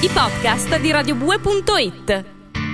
i podcast di radiobue.it.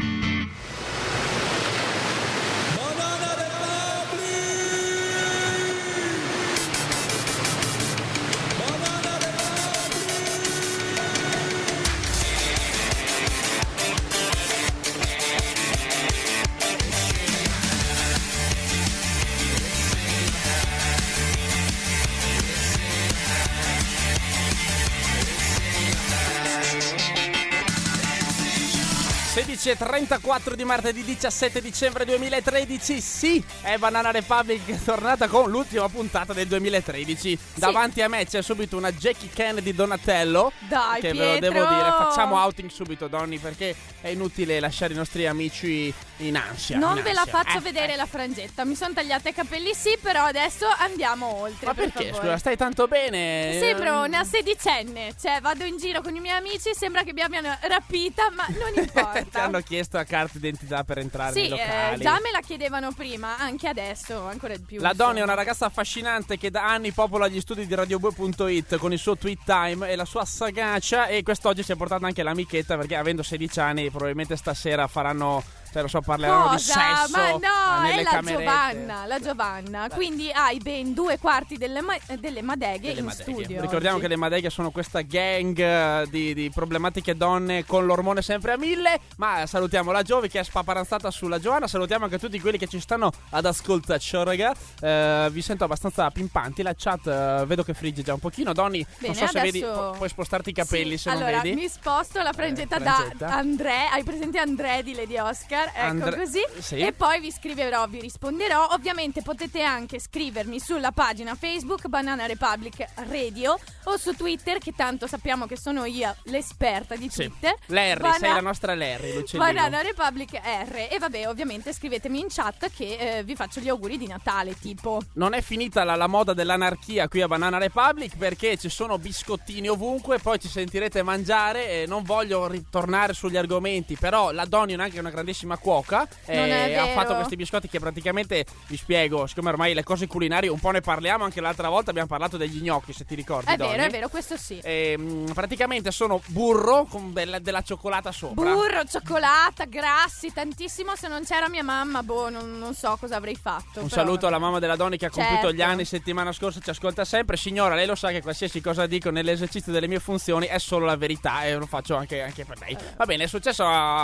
e 34 di martedì 17 dicembre 2013. Sì, è Banana Republic che è tornata con l'ultima puntata del 2013. Sì. Davanti a me c'è subito una Jackie Kennedy Donatello. Dai, che Pietro, ve lo devo dire. Facciamo outing subito, Donny, perché è inutile lasciare i nostri amici in ansia. Non ve la faccio vedere la frangetta. Mi sono tagliata i capelli, sì, però adesso andiamo oltre. Ma perché? Scusa, stai tanto bene? Sembro una sedicenne. Cioè, vado in giro con i miei amici, sembra che mi abbiano rapita, ma non importa. Ti hanno chiesto la carta d'identità per entrare nei locali. Già me la chiedevano prima, anche adesso, ancora di più. La Donny è una ragazza affascinante che da anni popola gli studi di radiobue.it con il suo tweet time e la sua sagacia, e quest'oggi si è portata anche l'amichetta, perché avendo 16 anni probabilmente stasera faranno, cioè lo so, parleranno di sesso. Ma no, nelle è camerette. la Giovanna. Quindi hai ben 2/4 delle madeghe in studio. Ricordiamo oggi che le madeghe sono questa gang di problematiche donne con l'ormone sempre a 1000. Ma salutiamo la Giovi che è spaparanzata sulla Giovanna. Salutiamo anche tutti quelli che ci stanno ad ascoltare. Ciao raga, vi sento abbastanza pimpanti. La chat vedo che frigge già un pochino. Donny, bene, non so se adesso... vedi, puoi spostarti i capelli, sì, se non allora, vedi. mi sposto la frangetta da André. Hai presente André di Lady Oscar? Ecco, così. Sì. E poi vi scriverò, vi risponderò. Ovviamente potete anche scrivermi sulla pagina Facebook Banana Republic Radio o su Twitter, che tanto sappiamo che sono io l'esperta di Twitter. Larry, sei la nostra Larry, l'uccellino. Banana Republic R. E vabbè, ovviamente scrivetemi in chat che vi faccio gli auguri di Natale, tipo. Non è finita la moda dell'anarchia qui a Banana Republic, perché ci sono biscottini ovunque. Poi ci sentirete mangiare e non voglio ritornare sugli argomenti, però la Donny è anche una grandissima cuoca e ha fatto questi biscotti che praticamente, vi spiego, siccome ormai le cose culinarie un po' ne parliamo, anche l'altra volta abbiamo parlato degli gnocchi, se ti ricordi. È vero, questo sì. Praticamente sono burro con della cioccolata sopra. Burro, cioccolata, grassi, tantissimo. Se non c'era mia mamma, non so cosa avrei fatto. Un saluto alla mamma della Donny che ha compiuto gli anni settimana scorsa, ci ascolta sempre. Signora, lei lo sa che qualsiasi cosa dico nell'esercizio delle mie funzioni è solo la verità, e lo faccio anche per lei. Va bene, è successo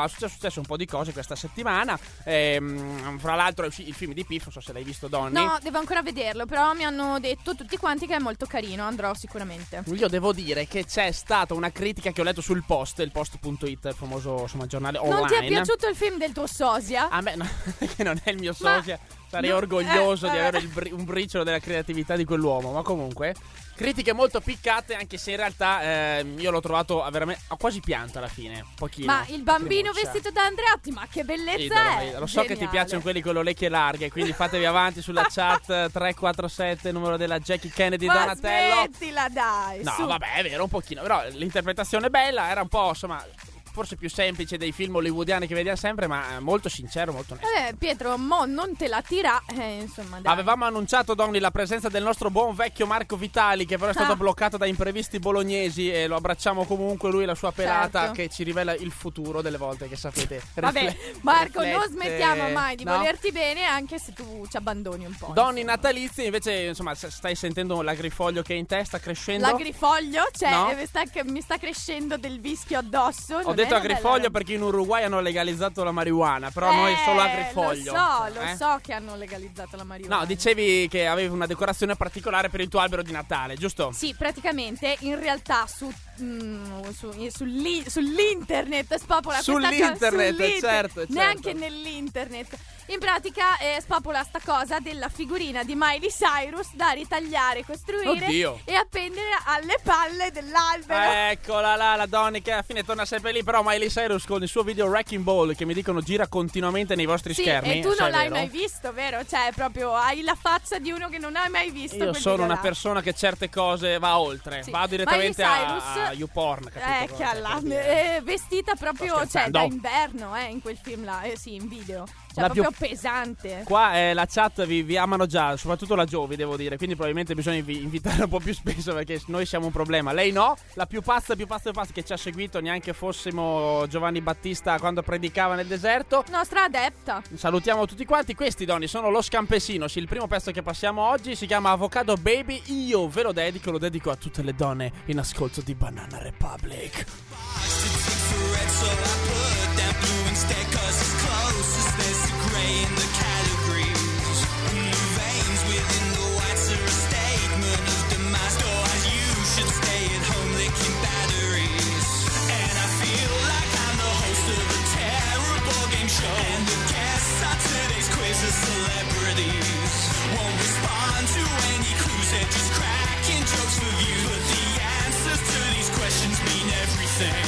un po' di cose questa settimana. Fra l'altro il film di Piff, non so se l'hai visto, Donny. No, devo ancora vederlo, però mi hanno detto tutti quanti che è molto carino, andrò sicuramente. Io devo dire che c'è stata una critica che ho letto sul Post, il Post.it, il famoso, insomma, giornale online. Non ti è piaciuto il film del tuo sosia? A me no, che non è il mio sosia. Sarei orgoglioso di avere un briciolo della creatività di quell'uomo, ma comunque critiche molto piccate, anche se in realtà io l'ho trovato veramente, ho quasi pianto alla fine, un pochino. Ma il bambino vestito da Andreotti, ma che bellezza è! Lo so. Geniale. Che ti piacciono quelli con le orecchie larghe, quindi fatevi avanti sulla chat 347, numero della Jackie Kennedy Donatello. Smettila, dai! No, su. vabbè, è vero, un pochino, però l'interpretazione è bella, era un po', insomma, forse più semplice dei film hollywoodiani che vediamo sempre, ma molto sincero, molto onesto. Pietro, mo non te la tira, insomma, dai. Avevamo annunciato, Donny, la presenza del nostro buon vecchio Marco Vitali, che però è stato bloccato da imprevisti bolognesi, e lo abbracciamo comunque, lui e la sua pelata, che ci rivela il futuro delle volte che sapete. Vabbè, Marco, non smettiamo mai di volerti bene, anche se tu ci abbandoni un po'. Donny natalizi, invece, insomma, stai sentendo l'agrifoglio che è in te, sta crescendo? L'agrifoglio? Cioè, no? mi sta crescendo del vischio addosso. Ho detto agrifoglio perché in Uruguay hanno legalizzato la marijuana, però noi solo agrifoglio. Lo so che hanno legalizzato la marijuana. No, dicevi che avevi una decorazione particolare per il tuo albero di Natale, giusto? Sì, praticamente in realtà sull'internet spopola sull'internet, certo. Neanche nell'internet. In pratica spopola sta cosa della figurina di Miley Cyrus da ritagliare, costruire e appendere alle palle dell'albero. Eccola là, la Donny che alla fine torna sempre lì. Però Miley Cyrus con il suo video Wrecking Ball, che mi dicono gira continuamente nei vostri schermi. E tu non l'hai mai visto, vero? Cioè proprio hai la faccia di uno che non hai mai visto. Io sono una persona che certe cose va oltre. Vado direttamente Miley Cyrus alla YouPorn, capito? Vestita proprio, cioè, da inverno, in quel film là, sì, in video. Cioè, proprio pesante. Qua la chat vi amano già, soprattutto la Giovi, devo dire. Quindi probabilmente bisogna invitare un po' più spesso, perché noi siamo un problema. Lei no, la più pazza che ci ha seguito, neanche fossimo Giovanni Battista quando predicava nel deserto. Nostra adepta. Salutiamo tutti quanti. Questi doni sono Los Campesinos. Il primo pezzo che passiamo oggi si chiama Avocado Baby. Io ve lo dedico a tutte le donne in ascolto di Banana Republic. In the calories, in the veins within the whites are a statement of demise. Otherwise you should stay at home licking batteries. And I feel like I'm the host of a terrible game show, and the guests on today's quiz are celebrities. Won't respond to any clues, they're just cracking jokes for views. But the answers to these questions mean everything.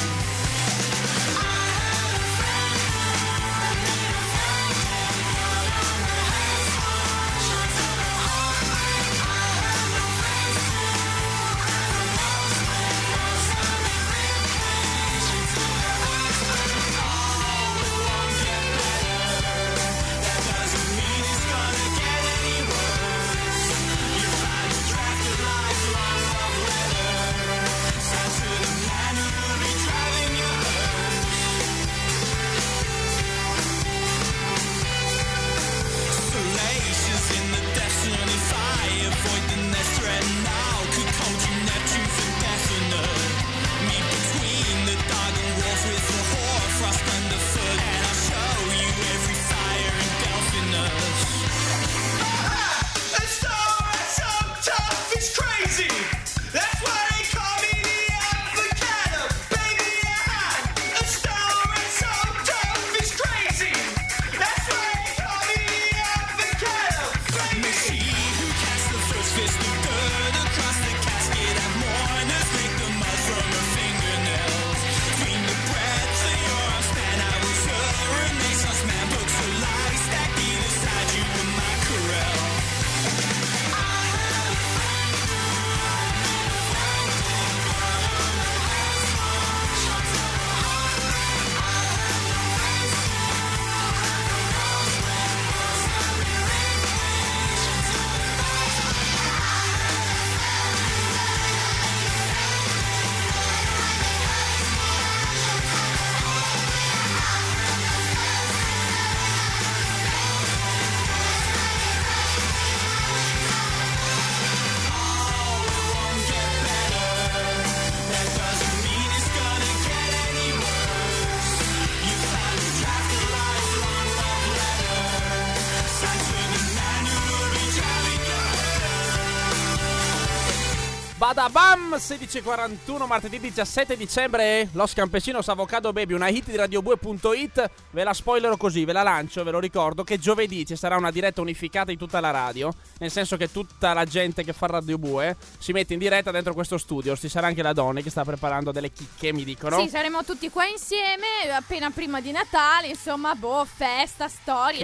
Badabam, 16:41, martedì 17 dicembre, Los Campesinos Avocado Baby, una hit di Radio2.it. Ve la spoilerò così, ve la lancio, ve lo ricordo, che giovedì ci sarà una diretta unificata di tutta la radio, nel senso che tutta la gente che fa Radio Bue si mette in diretta dentro questo studio. Ci sarà anche la Donna che sta preparando delle chicche, mi dicono. Sì, saremo tutti qua insieme, appena prima di Natale, insomma, festa, storie.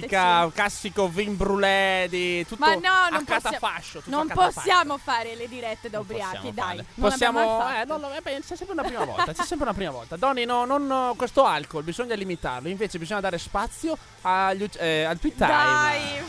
Classico vin brulè di tutto. Ma no, non catafascio. Non possiamo fare le dirette da ubriachi, dai. Possiamo, c'è sempre una prima volta. C'è sempre una prima volta. Doni, non questo alcol bisogna limitarlo. Invece bisogna dare spazio al tweet time. Dai.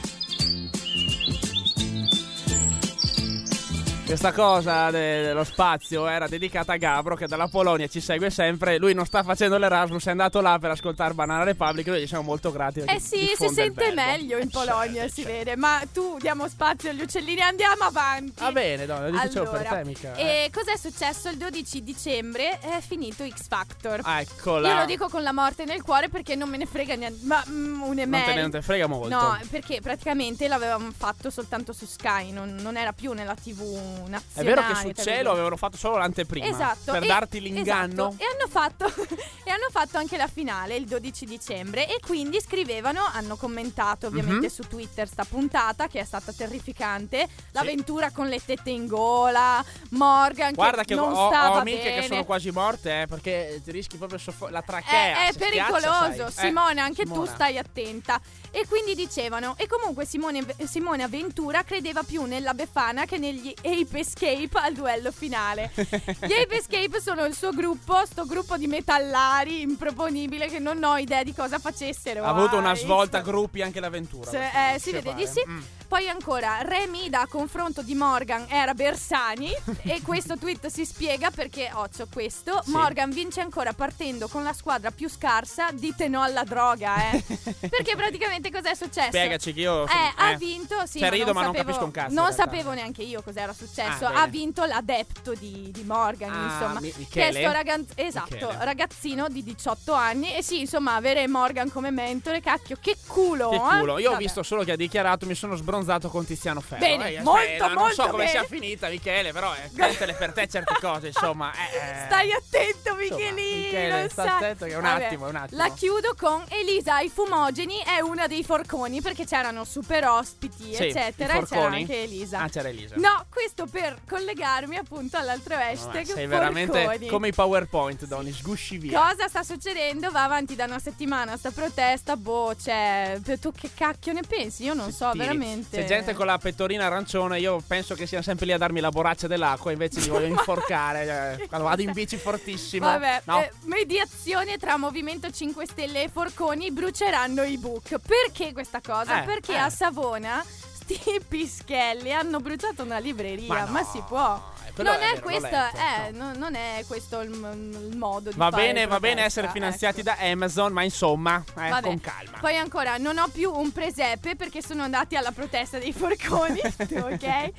Questa cosa dello spazio era dedicata a Gabro, che dalla Polonia ci segue sempre. Lui non sta facendo l'Erasmus, è andato là per ascoltare Banana Republic. Noi gli siamo molto grati. Sì, si sente meglio in Polonia, si vede. Ma tu, diamo spazio agli uccellini, andiamo avanti. Va bene, Donna, lo dicevo per te, mica. E cos'è successo il 12 dicembre? È finito X Factor. Eccola. Io lo dico con la morte nel cuore perché non me ne frega niente. Ma non te frega molto. No, perché praticamente l'avevamo fatto soltanto su Sky, non era più nella TV nazionale. È vero che sul cielo avevano fatto solo l'anteprima, esatto, per darti l'inganno. Esatto. E hanno fatto anche la finale il 12 dicembre. E quindi hanno commentato ovviamente su Twitter sta puntata, che è stata terrificante. L'avventura con le tette in gola, Morgan, guarda che non stava ho amiche bene, che sono quasi morte, perché ti rischi proprio la trachea. È pericoloso, schiaccia, Simone, anche tu stai attenta. E quindi dicevano, e comunque Simone Avventura credeva più nella Befana che negli Ape Escape al duello finale. Gli Ape Escape sono il suo gruppo, sto gruppo di metallari improponibile che non ho idea di cosa facessero. Ha avuto una svolta gruppi anche l'avventura. Si vede di sì. Poi ancora Remida a confronto di Morgan era Bersani e questo tweet si spiega perché c'ho questo. Sì. Morgan vince ancora partendo con la squadra più scarsa, dite no alla droga, perché praticamente cos'è successo? Spiegaci che io ha vinto, sì, cioè, rido ma non sapevo, capisco un cazzo. non sapevo neanche io cos'era successo. Ah, ha bene. vinto l'adepto di Morgan, insomma, Michele? che è sto Michele. ragazzino di 18 anni. E sì, insomma, avere Morgan come mentore, cacchio, che culo. Che culo. Io ho Vabbè. visto solo che ha dichiarato mi sono sbronzato con Tiziano Ferro. Bene, molto, non molto so come bene. sia finita, Michele, però pentele per te certe cose, insomma. Stai attento, Insomma, Michelino. Michele, sta sai. attento che è un Vabbè, attimo. La chiudo con Elisa ai Fumogeni, è una dei forconi perché c'erano super ospiti, Sì, eccetera, i e c'era forconi? anche Elisa. Ah, c'era Elisa. No, questo per collegarmi appunto all'altro hashtag Sei veramente forconi. come i PowerPoint, Donny, sgusci via. Cosa sta succedendo? Va avanti da una settimana sta protesta, cioè, tu che cacchio ne pensi? Io non so, Tiri. veramente. C'è gente con la pettorina arancione, io penso che siano sempre lì a darmi la borraccia dell'acqua, invece li voglio inforcare. Quando vado in bici fortissimo. Vabbè, No. mediazione tra Movimento 5 Stelle e Forconi, bruceranno i book. Perché questa cosa? Perché a Savona sti pischelli hanno bruciato una libreria, ma si può. quello Non è è, vero, l'ho questo, letto, non è questo il modo di Va fare bene protesta, essere finanziati ecco. da Amazon, ma insomma, Vabbè. con calma. Poi ancora, non ho più un presepe perché sono andati alla protesta dei forconi, ok?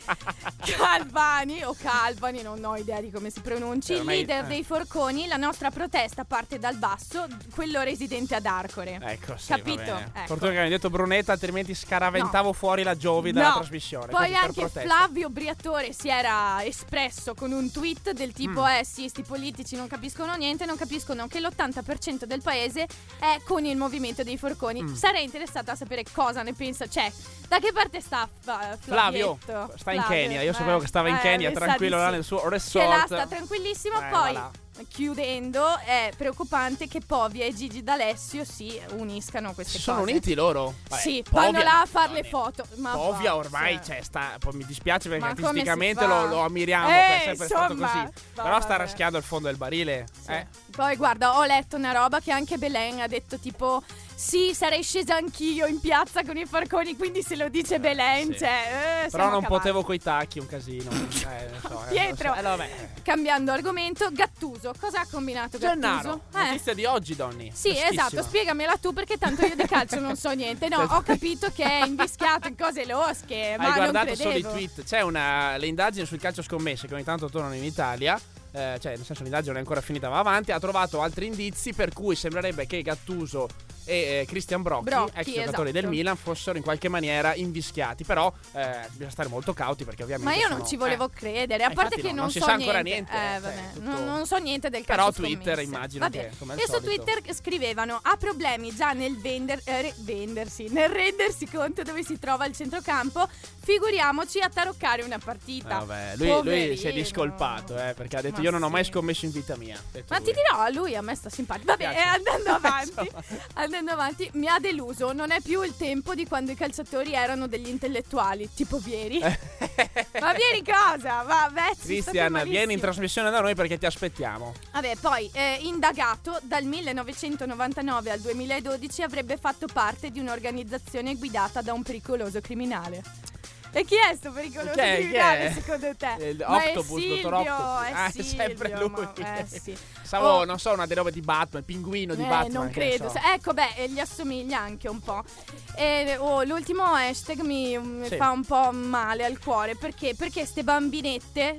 Calvani, non ho idea di come si pronunci. Il Ormai- leader dei forconi, la nostra protesta parte dal basso, quello residente ad Arcore. Ecco, sì, Capito? va bene. Ecco. Fortuna che mi hai detto Brunetta, altrimenti scaraventavo fuori la Giovi dalla trasmissione. Poi così, per anche protesta. Flavio Briatore si era espresso con un tweet del tipo sì, sti politici non capiscono niente, non capiscono che l'80% del paese è con il movimento dei forconi. Sarei interessata a sapere cosa ne pensa, cioè da che parte sta Flavio Flavietto? sta in Flavio, Kenya, io sapevo che stava in Kenya, mi sa tranquillo di là sì. nel suo Che là resort. sta tranquillissimo. va Poi là. chiudendo, è preoccupante che Povia e Gigi D'Alessio si uniscano a queste Si cose. sono uniti loro? Vabbè, Sì, Povia, vanno là a no, fare le Donny. foto. Ma Povia va, ormai cioè. poi mi dispiace perché Ma come si artisticamente fa? lo ammiriamo, è sempre stato insomma, così. va, Però sta vabbè. raschiando il fondo del barile. Poi guarda, ho letto una roba che anche Belen ha detto tipo sì, sarei scesa anch'io in piazza con i forconi, quindi se lo dice Belen, sì. cioè Però non siamo potevo coi tacchi, un casino. Non so, Pietro. vabbè. Cambiando argomento, Gattuso, cosa ha combinato Gattuso? Gennaro, notizia di oggi, Donny. Sì, Freschissima. esatto, spiegamela tu perché tanto io di calcio non so niente. No, ho capito che è invischiato in cose losche, ma Hai non guardato solo i credevo. tweet. C'è le indagini sul calcio scommesse che ogni tanto tornano in Italia. Cioè, nel senso, l'indagine non è ancora finita, va avanti. Ha trovato altri indizi per cui sembrerebbe che Gattuso e Christian Brocchi, ex giocatori esatto. del Milan, fossero in qualche maniera invischiati. Però bisogna stare molto cauti perché ovviamente. Ma io non sono- ci volevo credere, a parte infatti che no, non non si so sa ancora niente. niente, Vabbè, cioè, tutto- non so niente del Però calcio Twitter scommesse. immagino Vabbè. che, come al E su solito. Twitter scrivevano ha problemi già nel nel rendersi conto dove si trova il centrocampo, figuriamoci a taroccare una partita. Vabbè, lui si è Poverino. discolpato perché ha detto Ma io non ho mai sì. scommesso in vita mia. Ha detto Ma lui. ti dirò, a lui a me sta simpatico. Vabbè, Piace. andando avanti, mi ha deluso. Non è più il tempo di quando i calciatori erano degli intellettuali, tipo Vieri. Ma Vieri cosa? Vabbè, Cristian, vieni in trasmissione da noi perché ti aspettiamo. Vabbè, poi indagato dal 1999 al 2012 avrebbe fatto parte di un'organizzazione guidata da un pericoloso criminale. E chi è sto pericoloso Chi è? criminale Chi è? secondo te? Octopus, è dottor Silvio, Octopus. è È sempre Silvio, lui. sì. Stavo, non so, una delle robe di Batman, il pinguino di Batman. Non che ne credo. so. Ecco, gli assomiglia anche un po'. E l'ultimo hashtag mi Sì. fa un po' male al cuore. Perché? Perché ste bambinette,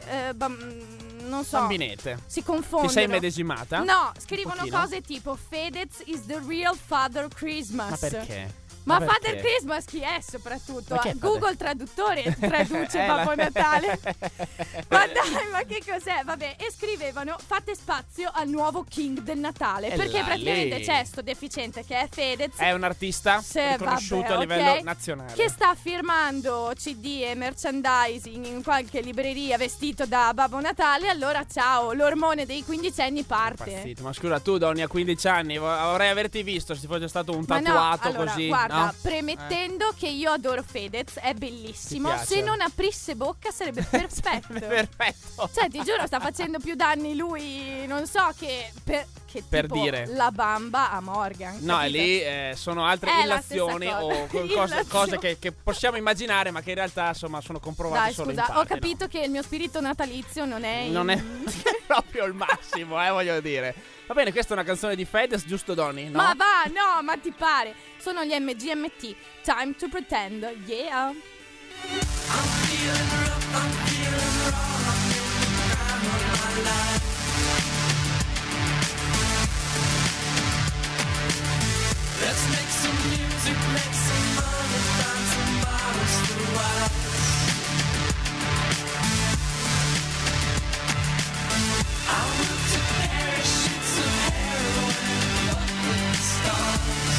non so. Bambinette. Si confondono. Ti sei medesimata? No, scrivono pochino. cose tipo Fedez is the real Father Christmas. Ma perché? Ma perché? Father Christmas chi è soprattutto? Ma chi è Google Traduttore traduce la- Babbo Natale. Ma dai, ma che cos'è? Vabbè, e scrivevano fate spazio al nuovo King del Natale. E Perché là, praticamente lì. c'è sto deficiente che è Fedez. È un artista Sì, riconosciuto vabbè, a livello ok, nazionale. che sta firmando CD e merchandising in qualche libreria vestito da Babbo Natale. Allora ciao, l'ormone dei quindicenni parte. Impazzito. Ma scusa, tu Donny a 15 anni vorrei averti visto se ti fosse stato un Ma no, tatuato allora, così guarda, Guarda, No? premettendo che io adoro Fedez, è bellissimo. Ti piace? Se non aprisse bocca sarebbe perfetto. Perfetto. Cioè, ti giuro, sta facendo più danni lui, non so, che Per tipo dire. la bamba a Morgan. No, capito? lì sono altre È la illazioni stessa o cosa. cose che possiamo immaginare, ma che in realtà insomma sono comprovate Dai, solo scusa, in parte. ho capito che il mio spirito natalizio non è Non è proprio il massimo, voglio dire. Va bene, questa è una canzone di Fedez, giusto Donny? No? Ma va, no, ma ti pare? Sono gli MGMT. Time to pretend, yeah. Let's make some music, make some money, find some bottles to watch. I will to parachutes of heroin, up with the stars.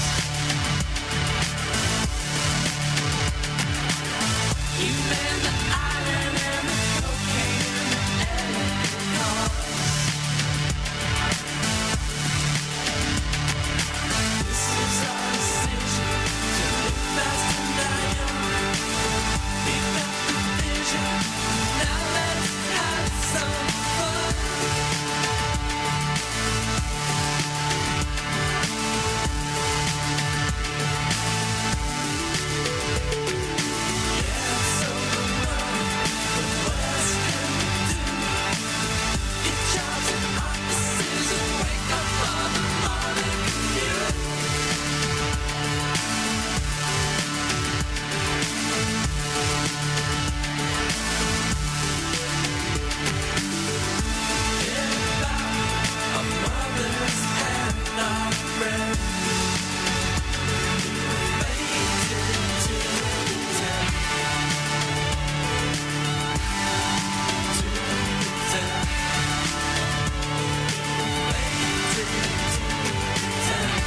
You man the iron and the cocaine and the cars. This is our decision to live fast and die young. We've got the vision, now let's have some fun. Yeah, so the what else can we do? Get jobs in offices and wake up on the morning commute. Our mothers and our friends. Faded to pretend. To pretend. Faded to pretend.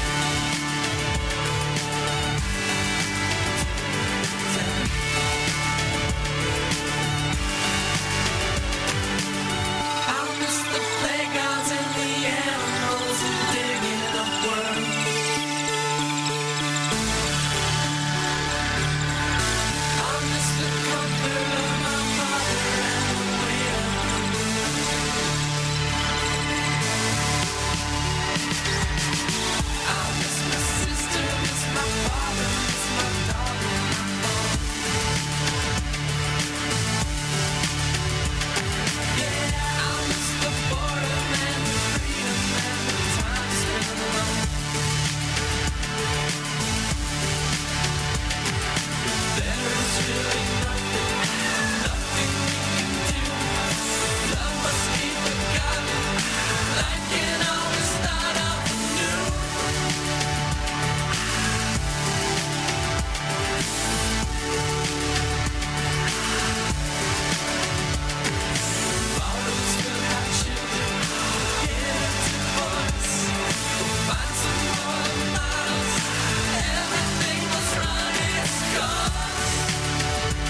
I miss the playgrounds and the animals digging up worms. I miss the comfort of my mother and the weight of the moon. I miss my sister, miss my father, miss my dog and my mom. Yeah, I miss the boredom and the freedom and the time spent alone. There is really nothing we can do. Love must be forgotten. Life can always start up anew. Bottles will have children, get a divorce. We'll find some more models. Everything must run its course.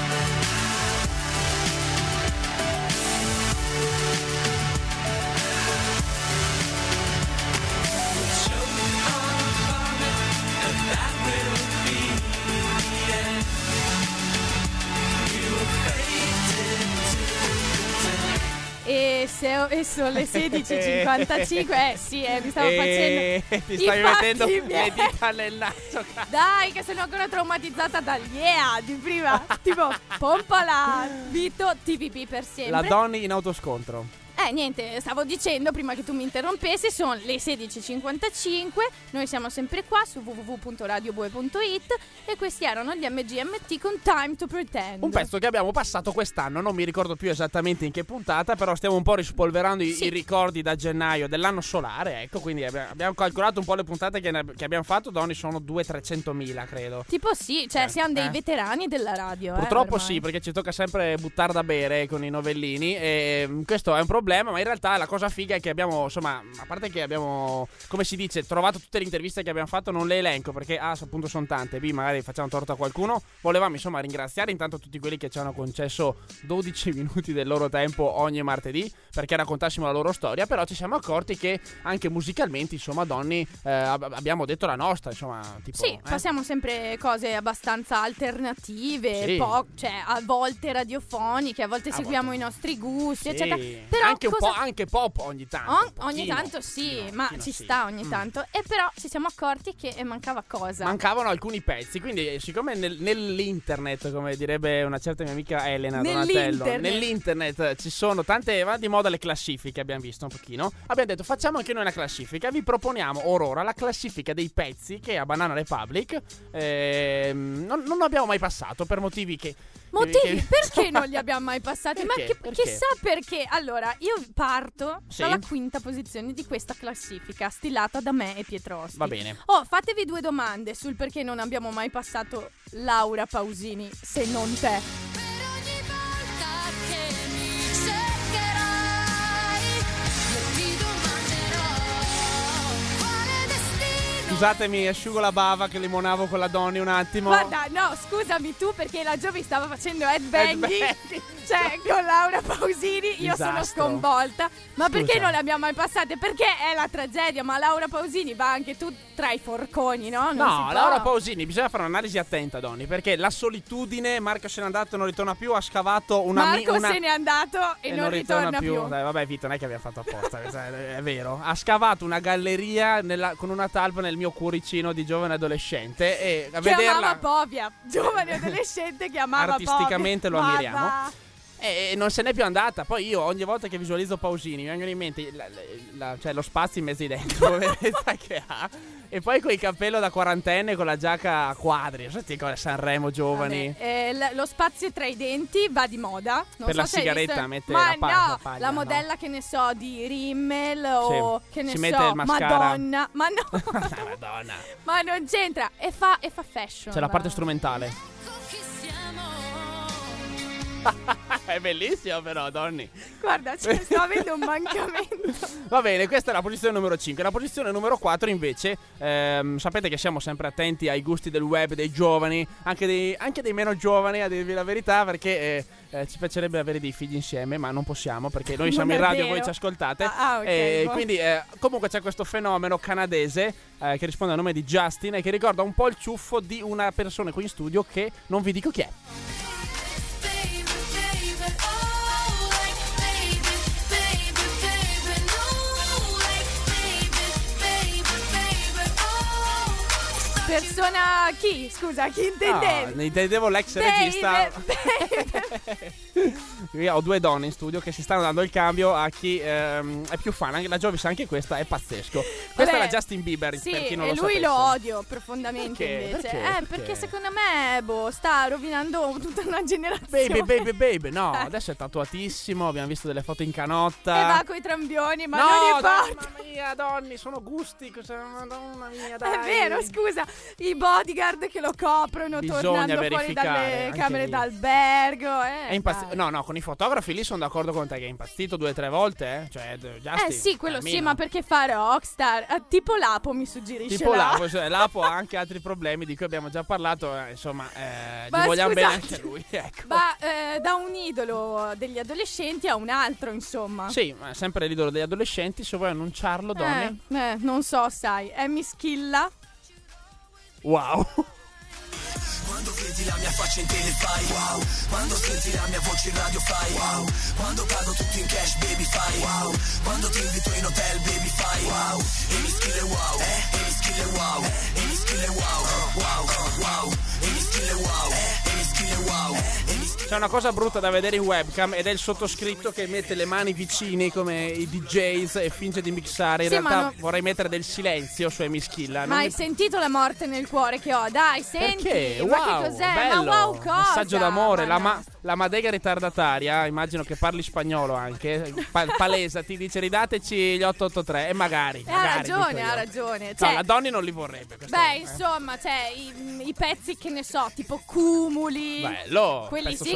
Choking on a vomit, and that will be the end. We were fated to pretend. E sono le 16:55. Sì, mi stavo facendo. Ti stavi i mettendo fatti le miei. dita nel naso. Dai, che sono ancora traumatizzata dal yeah di prima. Tipo, pompala, Vito, TVP per sempre. La Donny in autoscontro. Niente, stavo dicendo prima che tu mi interrompessi, sono le 16:55, noi siamo sempre qua su www.radiobue.it e questi erano gli MGMT con Time to Pretend. Un pezzo che abbiamo passato quest'anno, non mi ricordo più esattamente in che puntata, però stiamo un po' rispolverando i ricordi da gennaio dell'anno solare, ecco, quindi abbiamo calcolato un po' le puntate che abbiamo fatto, Donny, sono 200-300 mila, credo. Tipo sì, cioè siamo dei veterani della radio. Purtroppo ormai. sì, perché ci tocca sempre buttare da bere con i novellini e questo è un problema problema, ma in realtà la cosa figa è che abbiamo, insomma, a parte che abbiamo, come si dice, trovato tutte le interviste che abbiamo fatto, non le elenco perché appunto sono tante, B magari facciamo torto a qualcuno. Volevamo insomma ringraziare intanto tutti quelli che ci hanno concesso 12 minuti del loro tempo ogni martedì perché raccontassimo la loro storia, però ci siamo accorti che anche musicalmente, insomma, Donny, abbiamo detto la nostra, insomma, tipo, sì, passiamo sempre cose abbastanza alternative, sì. cioè a volte radiofoniche, a volte seguiamo i nostri gusti, sì. eccetera. Però anche, anche pop ogni tanto. Ogni tanto sì, ma ci sta ogni tanto. E però ci siamo accorti che mancava cosa? Mancavano alcuni pezzi, quindi siccome nell'internet, come direbbe una certa mia amica Elena Donatello, nell'internet ci sono tante, va di moda le classifiche, abbiamo visto un pochino, abbiamo detto facciamo anche noi una classifica, vi proponiamo Aurora la classifica dei pezzi che a Banana Republic non abbiamo mai passato per motivi che... Perché non li abbiamo mai passati? Perché? Ma chissà perché. Allora, io parto Sì. dalla quinta posizione di questa classifica, stilata da me e Pietro Osti. Va bene. Fatevi 2 domande sul perché non abbiamo mai passato Laura Pausini, se non te. Per ogni volta che mi cercherai, io ti domanderò quale destino. Scusatemi, asciugo la bava che limonavo con la Donny un attimo. Guarda, no, scusami tu perché la Giovi stava facendo headbanging. Cioè, con Laura Pausini io sono Disastro. sconvolta. Ma Scusa. perché non le abbiamo mai passate? Perché è la tragedia. Ma Laura Pausini va anche tu tra i forconi, no? Non si No, può. Laura Pausini, bisogna fare un'analisi attenta, Donny, perché la solitudine, Marco se n'è andato e non ritorna più, ha scavato Marco se n'è andato e non ritorna più. Dai, vabbè, Vito, non è che abbiamo fatto apposta, è vero. Ha scavato una galleria con una talpa nel mio cuoricino di giovane adolescente e a Che vederla amava Povia. Giovane adolescente che amava artisticamente Povia. lo Ma ammiriamo. va. E non se n'è più andata. Poi io ogni volta che visualizzo Pausini mi vengono in mente cioè lo spazio in mezzo di dentro, poveretta che ha. E poi quel cappello da quarantenne con la giacca a quadri. Non so se ti ricordi Sanremo giovani. Vabbè, lo spazio tra i denti va di moda. Non Per so la se hai sigaretta visto- mette Ma la no, paglia, la no. modella che ne so di Rimmel o Sì, che ne si so mette il mascara. Madonna. Ma no. Madonna. Ma non c'entra. E fa fashion. C'è la parte va. strumentale. Chi siamo? È bellissimo però, Donny. Guarda, ce ne sto avendo un mancamento. Va bene, questa è la posizione numero 5. La posizione numero 4 invece, sapete che siamo sempre attenti ai gusti del web, dei giovani, anche dei meno giovani, a dirvi la verità, perché ci piacerebbe avere dei figli insieme, ma non possiamo perché noi siamo Non in è radio, vero. voi ci ascoltate. Ok, Quindi comunque c'è questo fenomeno canadese che risponde al nome di Justin e che ricorda un po' il ciuffo di una persona qui in studio che non vi dico chi è. Baby, baby, oh, like, baby, baby, baby, no, like, baby, baby, oh. Persona chi? Scusa, chi intendevi? Ne intendevo l'ex regista. Io ho 2 donne in studio che si stanno dando il cambio a chi è più fan. Anche la Giovi sa anche questa, è pazzesco. Questa Vabbè, era Justin Bieber, sì, per chi non e lo lui sapesse. lo odio profondamente. Perché? Invece. Perché? Perché secondo me sta rovinando tutta una generazione. Baby, no, adesso è tatuatissimo, abbiamo visto delle foto in canotta. E va coi trambioni, ma no, non dai, importa. mamma mia, Donny, sono gusti, madonna mia, dai. È vero, scusa, i bodyguard che lo coprono Bisogna tornando fuori verificare, dalle anche camere lì. d'albergo. È impazzito. No, con i fotografi lì sono d'accordo con te che è impazzito 2 o 3 volte, Cioè, Justin, Sì, quello sì, almeno. ma perché fa rockstar? Tipo Lapo mi suggerisce. Tipo là. Lapo, cioè, Lapo ha anche altri problemi di cui abbiamo già parlato, insomma, Ma gli vogliamo bene scusate. anche lui, ecco. Ma da un idolo degli adolescenti a un altro, insomma. Sì, ma sempre l'idolo degli adolescenti, se vuoi annunciarlo, Donny. Non so, sai. Amy Schilla. Wow. Quando vedi la mia faccia in tele fai wow. Quando senti la mia voce in radio fai wow. Quando pago tutto in cash baby fai wow. Quando ti invito in hotel baby fai wow. E mi scrive wow. E mi scrive wow. E mi scrive wow. Wow, wow. E mi scrive wow. E mi scrive wow. C'è una cosa brutta da vedere in webcam ed è il sottoscritto che mette le mani vicini come i DJs e finge di mixare. In Sì, ma realtà no- vorrei mettere del silenzio su Amy Schilla. Ma hai sentito la morte nel cuore che ho? Dai, senti. Perché? Ma Wow, che cos'è? bello. Ma wow, cosa? Messaggio d'amore. Ma no. La Madega ritardataria, immagino che parli spagnolo anche. Palesa, ti dice ridateci gli 883 e magari. Ha dico ragione, io. ha ragione. No, Cioè, la Donny non li vorrebbe. questo beh, insomma, cioè, i pezzi che ne so, tipo Cumuli. Bello. Quelli pezzo sì che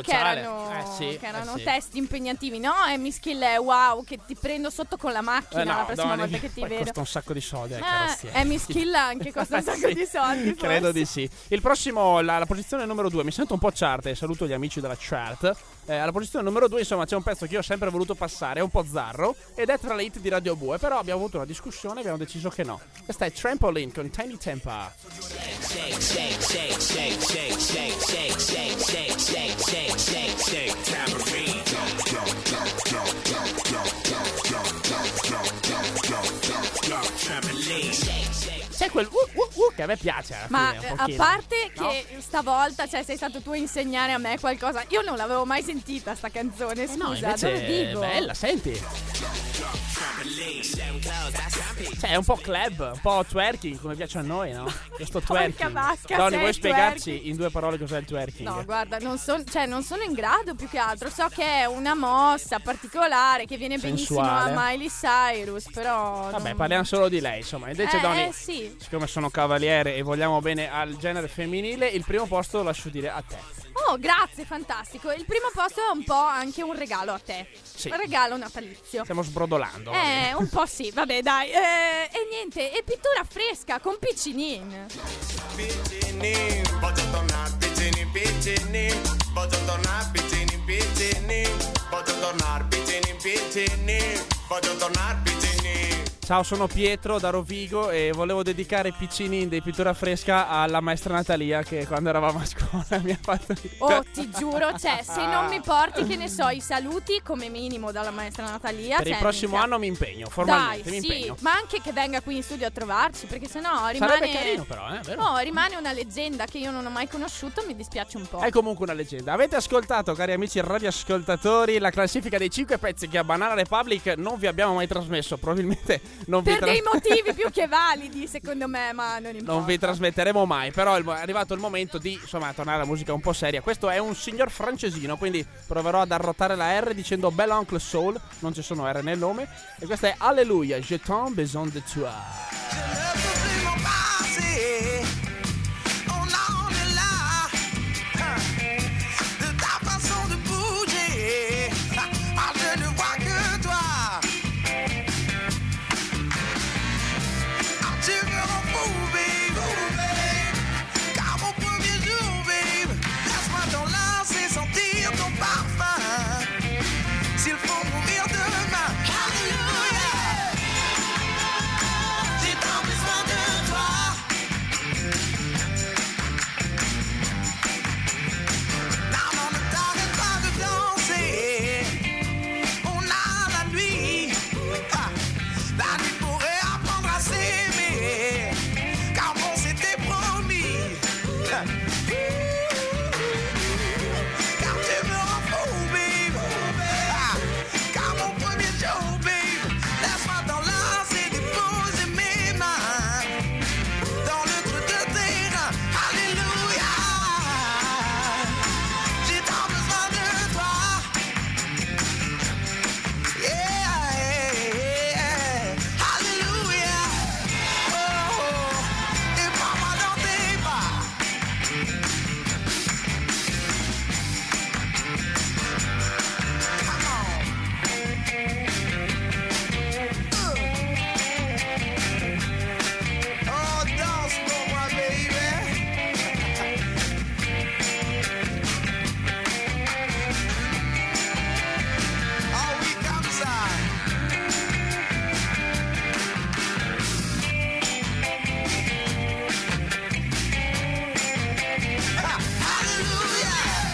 sociale. che erano sì. testi impegnativi, no? E Miss Kill è wow, che ti prendo sotto con la macchina No, la prossima Donny, volta che ti poi vedo. costa un sacco di soldi, Miss Kill anche costa un sacco Sì, di soldi. credo forse. di sì. Il prossimo, la posizione numero 2. Mi sento un po' chart e saluto gli amici della chart. Alla posizione numero 2, insomma, c'è un pezzo che io ho sempre voluto passare, è un po' zarro, ed è tra le hit di Radio Bue. Però abbiamo avuto una discussione e abbiamo deciso che no. Questa è Trampoline con Tiny Tempa. C'è quel che a me piace alla Ma fine, un a pochino. parte No? che stavolta, cioè, sei stato tu a insegnare a me qualcosa. Io non l'avevo mai sentita sta canzone, scusa, No, invece dove vivo? è bella, senti. Cioè, è un po' club, un po' twerking, come piace a noi, no? Questo twerking. vacca, Donny, sei vuoi spiegarci twerking? in 2 parole cos'è il twerking? No, guarda, non sono in grado più che altro. So che è una mossa particolare che viene benissimo a Sensuale. Miley Cyrus, però. Vabbè, non- parliamo solo di lei, insomma. Invece, Donny, sì. siccome sono cavaliere e vogliamo bene al genere femminile, il primo posto lo lascio dire a te. Oh, grazie, fantastico. Il primo posto è un po' anche un regalo a te. Sì. Un regalo natalizio. Stiamo sbrodolando. va bene. Un po' sì, vabbè, dai. E niente, e pittura fresca con Piccinin. Piccini, voglio tornare piccini, piccini, voglio tornare piccini, piccini, voglio tornare piccini, piccini, voglio tornare piccini. Ciao, sono Pietro da Rovigo e volevo dedicare Piccini dei Pittura Fresca alla maestra Natalia che quando eravamo a scuola mi ha fatto... Oh, ti giuro, cioè, se non mi porti, che ne so, i saluti come minimo dalla maestra Natalia. Per il cioè, prossimo minchia. anno mi impegno, formalmente Dai, mi sì, impegno. ma anche che venga qui in studio a trovarci, perché sennò rimane. Sarebbe carino però, vero? Oh, rimane una leggenda che io non ho mai conosciuto, mi dispiace un po'. È comunque una leggenda. Avete ascoltato, cari amici radioascoltatori, la classifica dei 5 pezzi che a Banana Republic non vi abbiamo mai trasmesso. Probabilmente non vi Per dei motivi più che validi, secondo me, ma non importa. non vi trasmetteremo mai. Però è arrivato il momento di, insomma, tornare alla musica un po' seria. Questo è un signor francesino, quindi proverò ad arrotare la R dicendo Bel Oncle Soul. Non ci sono R nel nome. E questa è Alleluia, Je t'en besoin de toi. S'il faut mourir demain, Alléluia, j'ai tant besoin de toi. Maman, ne t'arrête pas de danser. On a la nuit. Ah, la nuit pourrait apprendre à s'aimer, car on s'était promis. Ah. Car tu me rends fou, babe. Ah, car mon premier jour, babe, laisse-moi t'enlacer, déposer mes mains dans le creux de tes reins. Alléluia, j'ai tant besoin de toi. Yeah, yeah. Alléluia, oh, oh, et prends-moi dans tes bras. Come on. Oh, danse pour moi, baby. Oh oui, comme ça. Ha, Alléluia.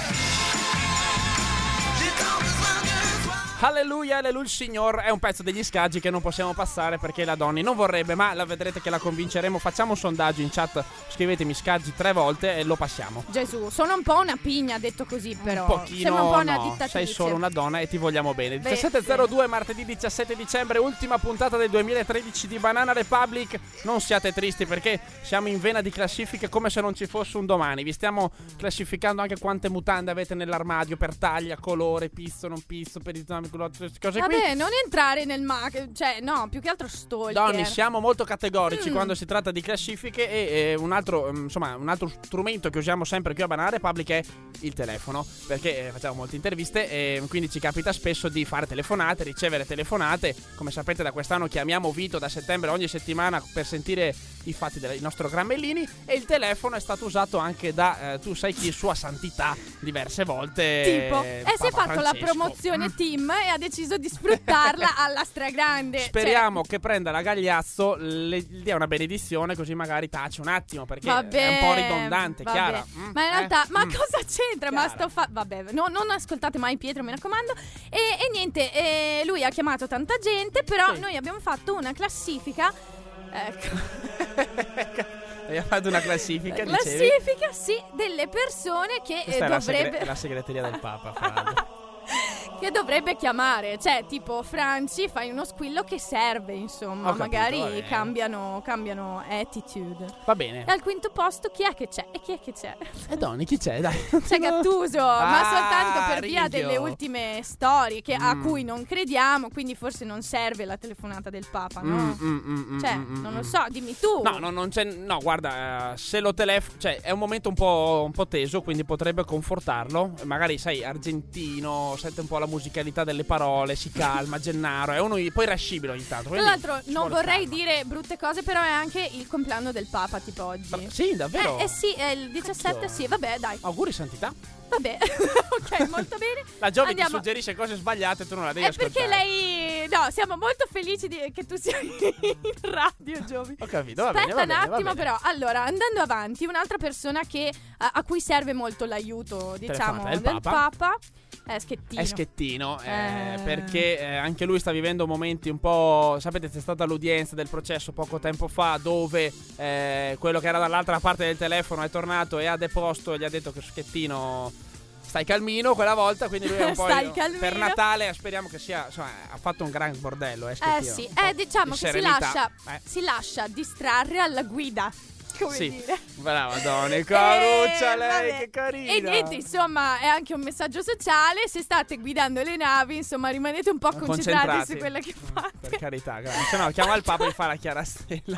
J'ai tant besoin de toi. Alleluia, alleluia il signor. È un pezzo degli Scaggi che non possiamo passare perché la Donny non vorrebbe, ma la vedrete che la convinceremo. Facciamo un sondaggio in chat, scrivetemi Scaggi 3 volte e lo passiamo. Gesù, sono un po' una pigna, detto così, però. Un pochino Sembra un po' una no, dittatrice. sei solo una donna e ti vogliamo bene. Beh, 17.02 martedì 17 dicembre, ultima puntata del 2013 di Banana Republic. Non siate tristi perché siamo in vena di classifiche come se non ci fosse un domani. Vi stiamo classificando anche quante mutande avete nell'armadio per taglia, colore, pizzo, non pizzo, per queste cose qui. Vabbè, non entrare nel cioè, no, più che altro stalker. Donny, siamo molto categorici quando si tratta di classifiche e un altro strumento che usiamo sempre qui a Banana Republic è il telefono, perché facciamo molte interviste e quindi ci capita spesso di fare telefonate, ricevere telefonate. Come sapete, da quest'anno chiamiamo Vito da settembre ogni settimana per sentire i fatti dei nostri grammellini, e il telefono è stato usato anche da tu sai chi, Sua Santità, diverse volte. Tipo, si è Papa fatto la Francesco. promozione team e ha deciso di sfruttarla alla stragrande. Speriamo che prenda la Gagliazzo, le dia una benedizione, così magari tace un attimo, perché Vabbè, è un po' ridondante, vabbè. Chiara. Ma in realtà, ma cosa c'entra? Ma Chiara. vabbè, non ascoltate mai Pietro, mi raccomando. E niente, lui ha chiamato tanta gente, però Sì. noi abbiamo fatto una classifica. Ecco. Hai fatto una classifica, dicevi? Classifica, sì, delle persone che Questa è dovrebbe la segreteria del Papa, fra l'altro. che dovrebbe chiamare. Cioè, tipo, Franci, fai uno squillo che serve, insomma. Ho capito, va magari bene. cambiano attitude. Va bene. E al quinto posto chi è che c'è? E chi è che c'è? E Donny, chi c'è? Dai. C'è Gattuso, ma soltanto per via Righio. delle ultime storie a cui non crediamo, quindi forse non serve la telefonata del Papa, no? Cioè, non lo so, dimmi tu. No, non c'è. No, guarda, se lo telefono. Cioè, è un momento un po' teso, quindi potrebbe confortarlo. Magari, sai, argentino, sente un po' la musicalità delle parole, si calma, Gennaro. È uno poi irascibile ogni tanto. Tra quindi l'altro, ci non vuole vorrei calma. dire brutte cose, però è anche il compleanno del Papa, tipo oggi. Sì, davvero? Sì, è il 17, Cacchio. sì, vabbè, dai. Auguri, Santità. Vabbè, ok, molto bene. La Giovi ti Andiamo. suggerisce cose sbagliate e tu non la devi È ascoltare. perché lei. No, siamo molto felici che tu sia in radio, Giovi. Ho capito, va Aspetta bene, va un bene, va attimo, bene. però. Allora, andando avanti, un'altra persona a cui serve molto l'aiuto, diciamo, Telefonata del del Papa. Papa è Schettino. È Schettino, perché anche lui sta vivendo momenti un po'. Sapete, c'è stata l'udienza del processo poco tempo fa, dove quello che era dall'altra parte del telefono è tornato e ha deposto e gli ha detto che Schettino stai calmino quella volta, quindi lui è un po' Stai calmino. per Natale speriamo che sia, insomma, ha fatto un gran bordello, Schettino. Sì, Un po' diciamo di che serenità. si lascia distrarre alla guida. Come Sì, dire. brava Donny, caruccia lei, vabbè. che carina. E niente, insomma, è anche un messaggio sociale. Se state guidando le navi, insomma, rimanete un po' concentrati su quella che fate. Per carità, se no chiama il Papa e fa la chiarastella.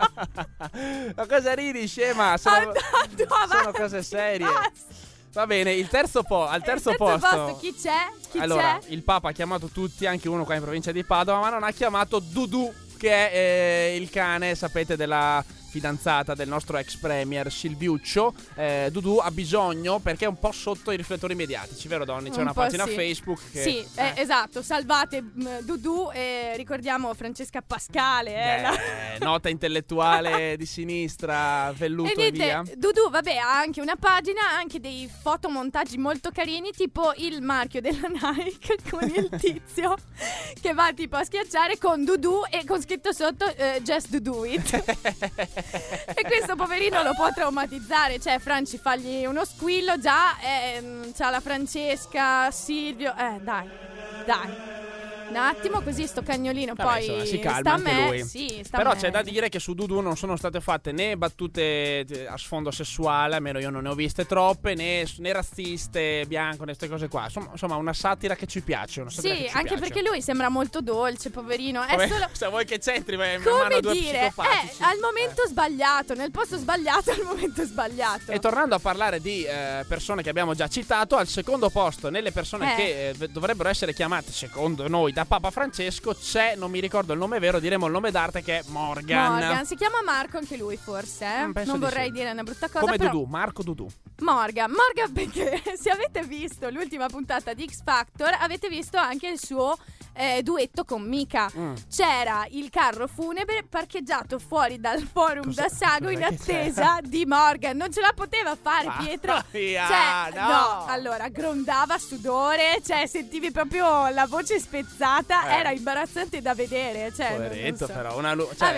Ma cosa ridi, scema? Sono cose serie. Basta. Va bene, al terzo posto. Chi c'è? Allora, c'è? il Papa ha chiamato tutti, anche uno qua in provincia di Padova, ma non ha chiamato Dudu, che è il cane, sapete, della fidanzata del nostro ex premier Silviuccio. Dudu ha bisogno, perché è un po' sotto i riflettori mediatici, vero Donny? C'è Un una po' pagina sì. Facebook che... Sì, esatto, salvate Dudu e ricordiamo Francesca Pascale. Nota intellettuale di sinistra, velluto E e via. niente, Dudu, vabbè, ha anche una pagina, ha anche dei fotomontaggi molto carini, tipo il marchio della Nike con il tizio che va tipo a schiacciare con Dudu e con scritto sotto just do it. E questo poverino lo può traumatizzare. Cioè, Franci, fagli uno squillo già. C'ha la Francesca, Silvio. Dai. Un attimo, così sto cagnolino. Vabbè, poi insomma, si calma sta a anche me. lui. Sì, sta Però a me. c'è da dire che su Dudu non sono state fatte né battute a sfondo sessuale, almeno io non ne ho viste troppe, né razziste, bianco, né queste cose qua. Insomma, una satira che ci piace. Una satira Sì, che ci anche piace. perché lui sembra molto dolce, poverino. È Come- solo. Se vuoi che c'entri, vai in Come mano a due dire, psicopatici. al momento sbagliato, nel posto sbagliato, al momento sbagliato. E tornando a parlare di persone che abbiamo già citato, al secondo posto, nelle persone che dovrebbero essere chiamate, secondo noi, da Papa Francesco, c'è, non mi ricordo il nome vero, diremo il nome d'arte, che è Morgan. Si chiama Marco anche lui, forse. Penso Non di vorrei sì. dire una brutta cosa. Come però Dudu, Marco Dudu. Morgan, perché se avete visto l'ultima puntata di X Factor, avete visto anche il suo duetto con Mika. C'era il carro funebre parcheggiato fuori dal forum da Sago in cos'è che attesa di Morgan. Non ce la poteva fare, Pietro. via, Cioè, no. allora grondava sudore, cioè sentivi proprio la voce spezzata, era imbarazzante da vedere. Cioè, non Poveretto, so. però. Una Vabbè.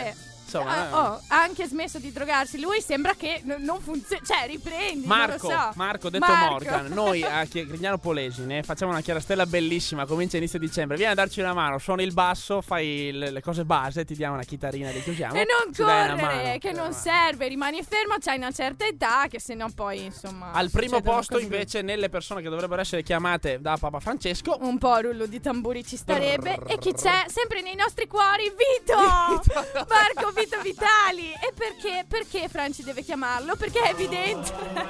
Insomma, ha anche smesso di drogarsi. Lui sembra che non funzioni. Cioè, riprendi. non lo so. Marco, detto Morgan, noi a Grignano Polesine facciamo una chiarastella bellissima, comincia inizio dicembre. Vieni a darci una mano, suoni il basso, fai le cose base, ti diamo una chitarrina, li chiusiamo. E non ci dai una correre, mano. che non serve, rimani fermo, c'hai una certa età, che se no poi insomma. Al primo succedono posto cose invece nelle persone che dovrebbero essere chiamate da Papa Francesco. un po' rullo di tamburi ci starebbe. E chi c'è? Sempre nei nostri cuori, Vito! Marco Vito Vitali. E perché? Perché Franci deve chiamarlo? Perché è evidente.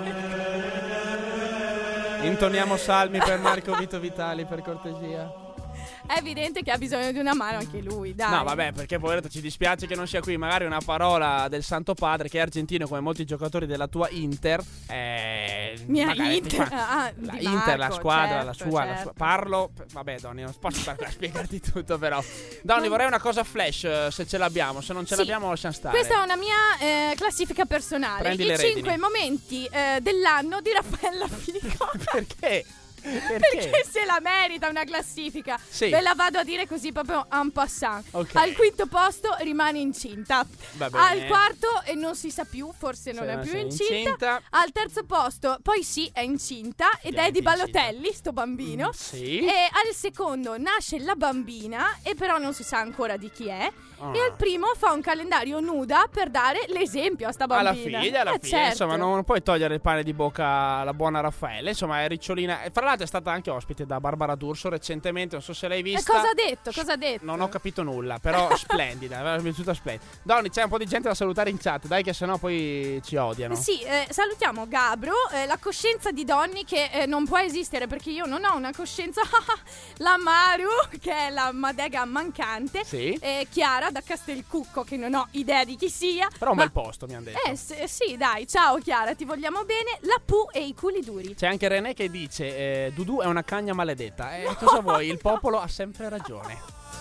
Intoniamo salmi per Marco Vito Vitali, per cortesia. È evidente che ha bisogno di una mano anche lui, dai. No, vabbè, perché poveretto ci dispiace che non sia qui. Magari una parola del Santo Padre, che è argentino come molti giocatori della tua Inter. Mia magari Inter. la Di Inter, la Marco, squadra, la certo, sua, certo. Parlo. Vabbè, Donny, non posso stare qua a spiegarti tutto, però. Donny, vorrei una cosa flash, se ce l'abbiamo. Se non ce Sì, l'abbiamo, lasciamo stare. Questa è una mia classifica personale. Prendi I le 5 redini. momenti dell'anno di Raffaella Fico. Perché? Perché se la merita una classifica. Sì. Ve la vado a dire così proprio en passant. Ok. Al quinto posto rimane incinta. Va bene. Al quarto e non si sa più, forse non Se è non più sei incinta. Al terzo posto, poi sì, è incinta ed è di Ovviamente Balotelli, sto bambino. Sì. E al secondo nasce la bambina e però non si sa ancora di chi è. Ah. E al primo fa un calendario nuda per dare l'esempio a sta Alla bambina. figlia, Certo. insomma, non puoi togliere il pane di bocca alla buona Raffaele. Insomma, è ricciolina. E fra l'altro è stata anche ospite da Barbara D'Urso recentemente. Non so se l'hai E vista. cosa ha detto? Cosa ha detto? Non ho capito nulla, però splendida, mi è piaciuta splendida. Donny, c'è un po' di gente da salutare in chat, dai, che sennò poi ci odiano. Sì, salutiamo Gabro, la coscienza di Donny che non può esistere perché io non ho una coscienza. La Maru, che è la madega mancante. Sì. Chiara da Castelcucco, che non ho idea di chi sia. Però un ma- bel posto, mi hanno detto. Sì, dai, ciao Chiara, ti vogliamo bene. La Pooh e i culi duri. C'è anche René che dice Dudu è una cagna maledetta. Cosa vuoi? Il popolo ha sempre ragione.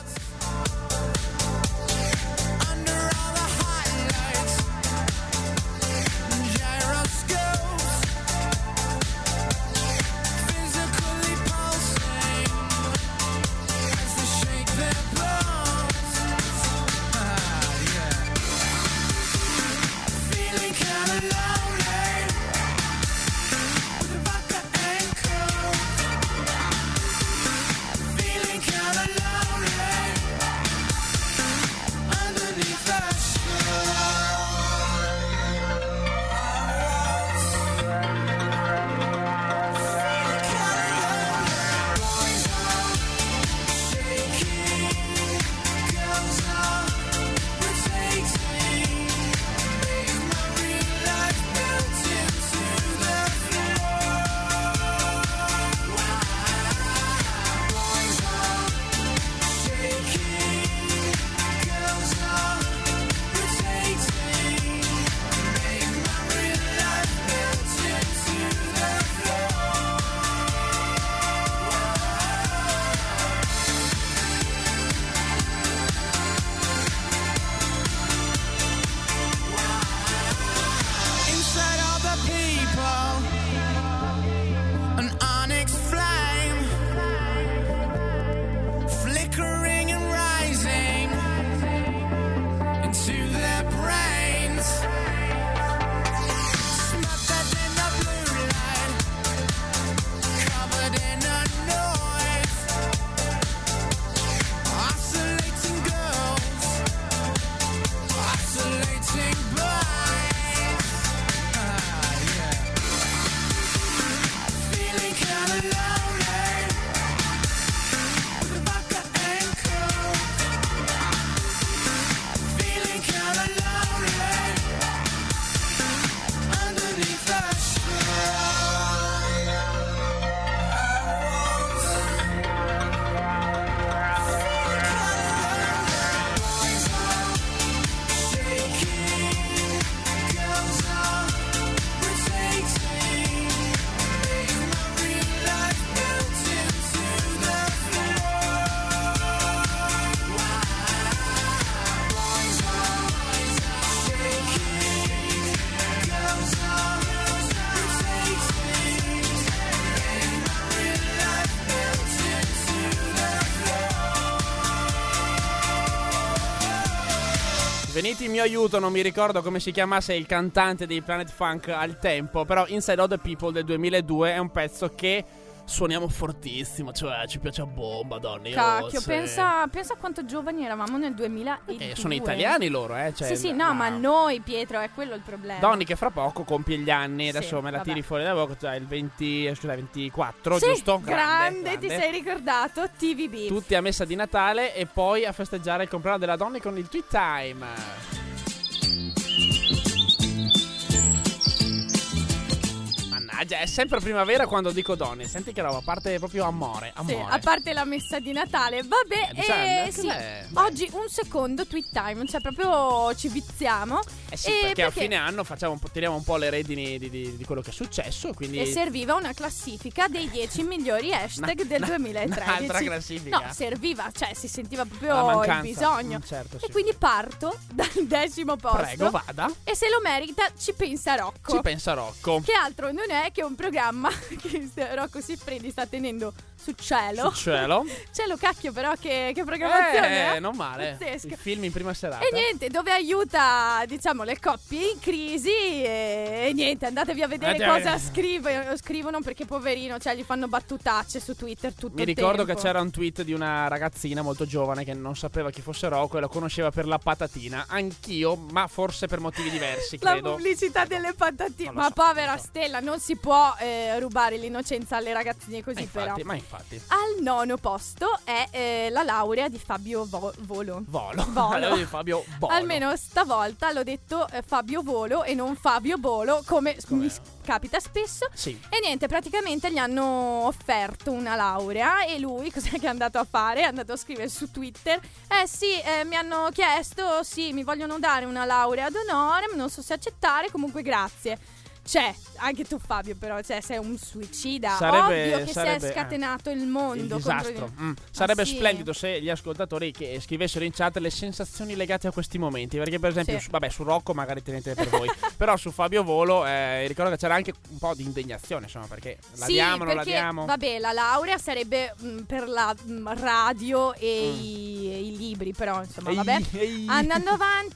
Under all the highlights, gyroscopes, physically pulsing as they shake their bones. Yeah. Feeling kinda lonely with a vodka and coke. Feeling kinda lonely. venite in mio aiuto, non mi ricordo come si chiamasse il cantante dei Planet Funk al tempo, però Inside Out the People del 2002 è un pezzo che suoniamo fortissimo, cioè ci piace a bomba, donne. Cacchio, pensa a quanto giovani eravamo nel 2002. Sono italiani loro, cioè, Sì, no, ma noi, Pietro, è quello il problema. Donny che fra poco compie gli anni, Sì, adesso me la vabbè. tiri fuori da bocca, cioè il 24, Sì, giusto? grande, ti sei ricordato, TVB. Tutti a messa di Natale e poi a festeggiare il compleanno della donna con il Tweet Time. Mannaggia, è sempre primavera quando dico donne. Senti che roba, a parte proprio amore. Sì, a parte la messa di Natale. Vabbè, bisogna, sì. cos'è? Oggi un secondo Tweet Time, cioè proprio ci viziamo. Sì, perché a fine anno tiriamo un po' le redini di quello che è successo, quindi... E serviva una classifica dei 10 migliori hashtag del 2013. Un'altra classifica. No, serviva, cioè si sentiva La proprio mancanza. il bisogno. Certo, E sì. quindi parto dal 10° posto. Prego, vada. E se lo merita ci pensa Rocco. Ci pensa Rocco. Che altro non è che un programma che Rocco Siffredi sta tenendo su Cielo. Sul cielo. Cielo cacchio, però che programmazione, Non male. Pazzesco. Il film in prima serata. E niente, dove aiuta, diciamo, le coppie in crisi e niente, andatevi a vedere cosa scrivono perché poverino, cioè gli fanno battutacce su Twitter tutto Mi il ricordo tempo. che c'era un tweet di una ragazzina molto giovane che non sapeva chi fosse Rocco e lo conosceva per la patatina. Anch'io, ma forse per motivi diversi, La credo. pubblicità delle patatine. Non lo Ma so, povera non lo so. Stella, non si può rubare l'innocenza alle ragazzine così, però. Ma infatti. Al 9° posto è la laurea di Fabio Volo. Volo. Volo. Di Fabio Volo. Almeno stavolta l'ho detto Fabio Volo e non Fabio Bolo, come mi capita spesso. Sì. E niente, praticamente gli hanno offerto una laurea e lui cos'è che è andato a fare? È andato a scrivere su Twitter: mi hanno chiesto, mi vogliono dare una laurea d'onore, ma non so se accettare, comunque grazie. Cioè, anche tu Fabio però, cioè sei un suicida. Ovvio che si è scatenato il mondo il disastro. contro Sarebbe sì. splendido se gli ascoltatori che scrivessero in chat le sensazioni legate a questi momenti. Perché per esempio Sì. su Rocco magari tenete per voi. Però su Fabio Volo ricordo che c'era anche un po' di indignazione, insomma, perché la diamo, non la perché, diamo. Vabbè, la laurea sarebbe per la radio e i libri, però insomma, vabbè. Andando avanti,